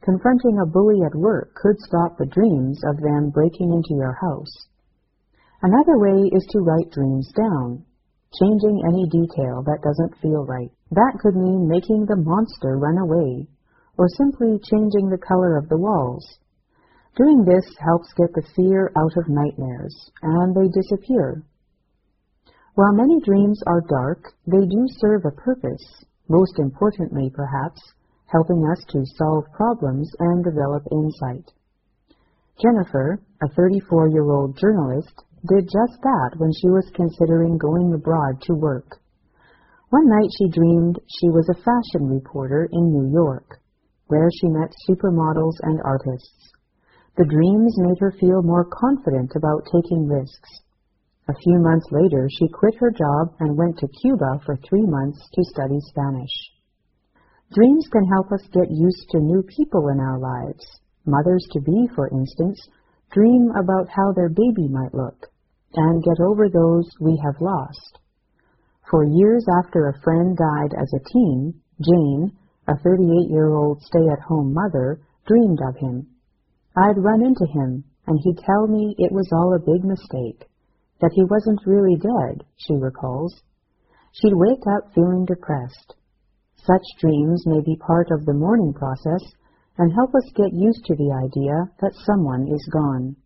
Confronting a bully at work could stop the dreams of them breaking into your house. Another way is to write dreams down, changing any detail that doesn't feel right. That could mean making the monster run away, or simply changing the color of the walls. Doing this helps get the fear out of nightmares, and they disappear. While many dreams are dark, they do serve a purpose, most importantly perhaps, helping us to solve problems and develop insight. Jennifer, a 34-year-old journalist, did just that when she was considering going abroad to work. One night she dreamed she was a fashion reporter in New York, where she met supermodels and artists. The dreams made her feel more confident about taking risks. A few months later, she quit her job and went to Cuba for 3 months to study Spanish. Dreams can help us get used to new people in our lives. Mothers-to-be, for instance, dream about how their baby might look and get over those we have lost. For years after a friend died as a teen, Jane, a 38-year-old stay-at-home mother, dreamed of him. I'd run into him, and he'd tell me it was all a big mistake, that he wasn't really dead, she recalls. She'd wake up feeling depressed. Such dreams may be part of the mourning process and help us get used to the idea that someone is gone.